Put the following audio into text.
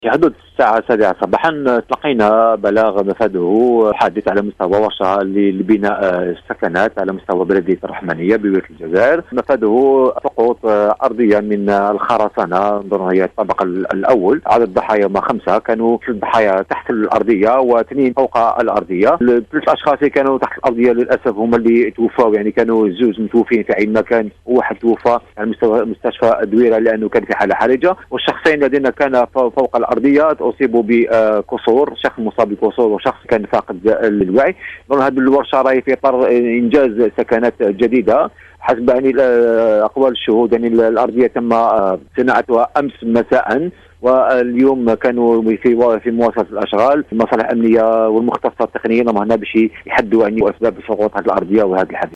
في حدود الساعة 7 صباحا تلقينا بلاغ مفاده حادث على مستوى ورشة لبناء السكنات على مستوى بلدية الرحمانية بولاية الجزائر. مفاده سقوط أرضية من الخرسانة، نظن هي الطابق الأول. عدد الضحايا هم 5، كانوا 3 ضحايا تحت الأرضية و2 فوق الأرضية. 3 أشخاص اللي كانوا تحت الأرضية للأسف هم اللي توفوا، يعني كانوا 2 متوفين في عين مكان وواحد توفى على مستشفى الدويرة لأنه كان في حالة حرجة. والشخصين الذين كان فوق الأرضية أصيبوا بكسور، شخص مصاب بكسور وشخص كان فاقد الوعي. هذه الورشة راهي في إطار إنجاز سكنات جديدة حسب يعني أقوال الشهود. يعني الأرضية تم صناعتها أمس مساء، واليوم كانوا في مواصلة الأشغال. المصالح الأمنية والمختصات التقنيين هم هنا باش يحدوا يعني أسباب سقوط هذه الأرضية وهذا الحادث.